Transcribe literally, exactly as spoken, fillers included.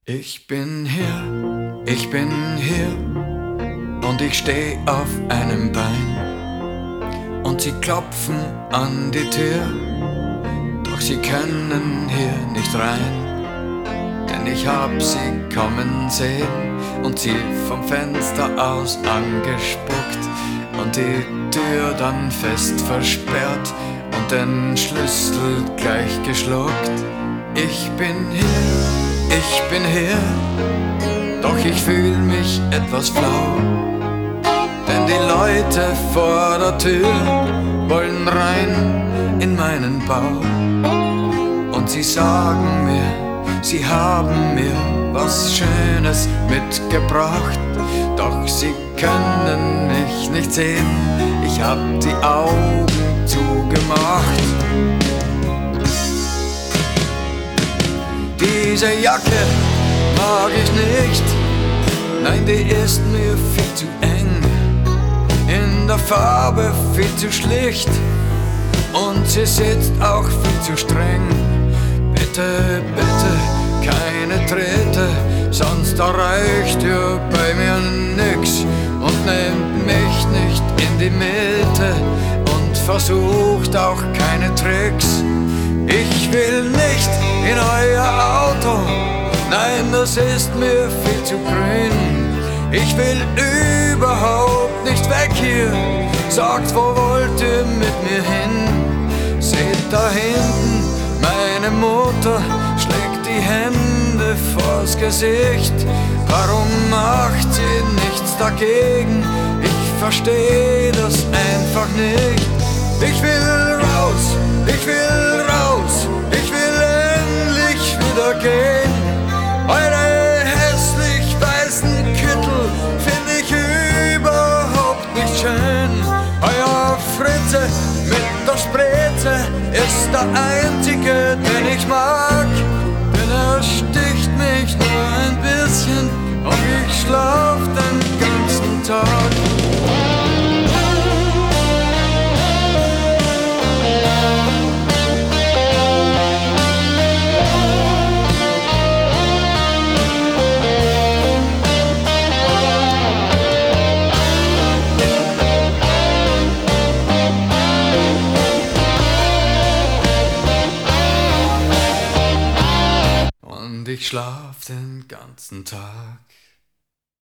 Ich bin hier, ich bin hier und ich steh auf einem Bein und sie klopfen an die Tür, doch sie können hier nicht rein, denn ich hab sie kommen sehen und sie vom Fenster aus angespuckt und die Tür dann fest versperrt und den Schlüssel gleich geschluckt. Ich bin hier, ich bin hier, doch ich fühl mich etwas flau, denn die Leute vor der Tür wollen rein in meinen Bau. Und sie sagen mir, sie haben mir was Schönes mitgebracht, doch sie können mich nicht sehen, ich hab die Augen zugemacht. Diese Jacke mag ich nicht, nein, die ist mir viel zu eng, in der Farbe viel zu schlicht und sie sitzt auch viel zu streng. Bitte, bitte, keine Trete, sonst erreicht ihr bei mir nix und nehmt mich nicht in die Mitte und versucht auch keine Tricks. Ich will nicht in euer Auto, nein, das ist mir viel zu grün. Ich will überhaupt nicht weg hier, sagt, wo wollt ihr mit mir hin? Seht da hinten, meine Mutter schlägt die Hände vors Gesicht. Warum macht sie nichts dagegen? Ich versteh das einfach nicht. Ich will raus, ich will raus, ich will endlich wieder gehen. Eure hässlich weißen Kittel find ich überhaupt nicht schön. Euer Fritze mit der Spritze ist der einzige, den ich mag, denn er sticht mich nur ein bisschen und ich schlaf den ganzen Tag. Und ich schlaf den ganzen Tag.